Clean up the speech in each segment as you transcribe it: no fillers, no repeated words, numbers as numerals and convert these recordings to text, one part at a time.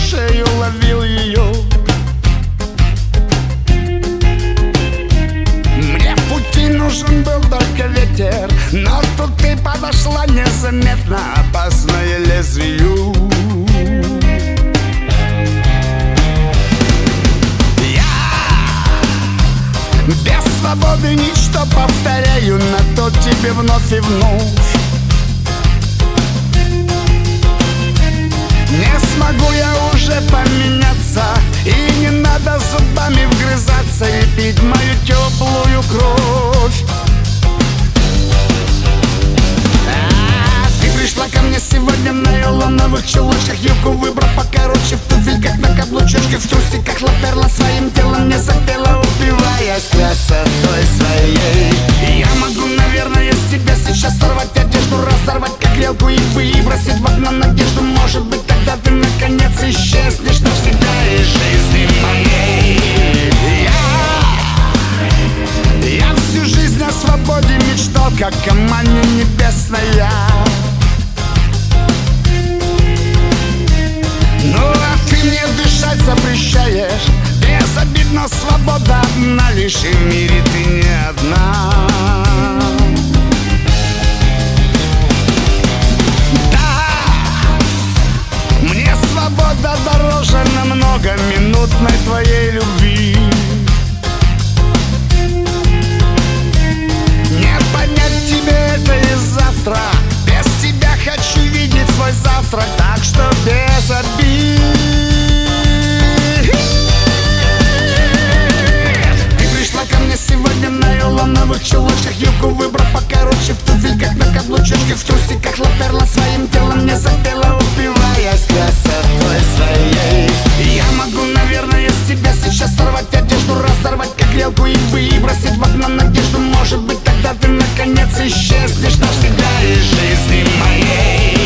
шею, ловил ее. Мне в пути нужен был только ветер, но тут ты подошла незаметно, опасное лезвию. Без свободы ничто, повторяю, на то тебе вновь и вновь. Не смогу я уже поменяться, и не надо зубами вгрызаться и пить мою теплую кровь. Ты пришла ко мне сегодня в нейлоновых чулочках, юбку выбрав покороче, в туфельках на каблучочках, в трусиках лаперла своим телом, мне запела, упиваясь красотой своей. И я могу, наверное, с тебя сейчас сорвать одежду, разорвать как грелку и выбросить в окно надежду. Может быть, тогда ты наконец исчезнешь навсегда из жизни моей. Я всю жизнь о свободе мечтал, как о манне небесная. Ну а ты мне дышать запрещаешь. Безобидно, свобода одна, лишь и в мире ты не одна. Да, мне свобода дороже намного минутной твоей любви. Не понять тебе это и завтра. Без тебя хочу видеть свой завтрак, так что без обид. Ты пришла ко мне сегодня в нейлоновых чулочках, юбку выбрав покороче, в туфельках на каблучочках, в трусиках лаперла своим телом, мне запела, упиваясь красотой своей. Я могу, наверное, с тебя сейчас сорвать одежду, разорвать как грелку и выбросить в окно надежду. Может быть, тогда ты наконец исчезнешь навсегда из жизни моей.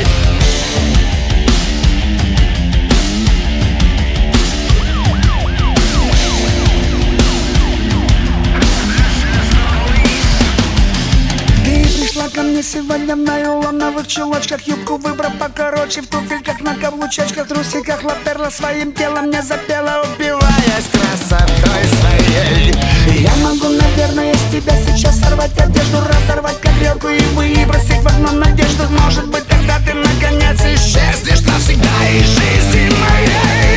Ко мне сегодня в нейлоновых чулочках, юбку выбрав покороче, в туфельках на каблучочках, трусиках лаперла своим телом, мне запела, убиваясь красотой своей. Я могу, наверное, с тебя сейчас сорвать одежду, разорвать как грелку и выбросить в окно надежду. Может быть, тогда ты наконец исчезнешь навсегда из жизни моей.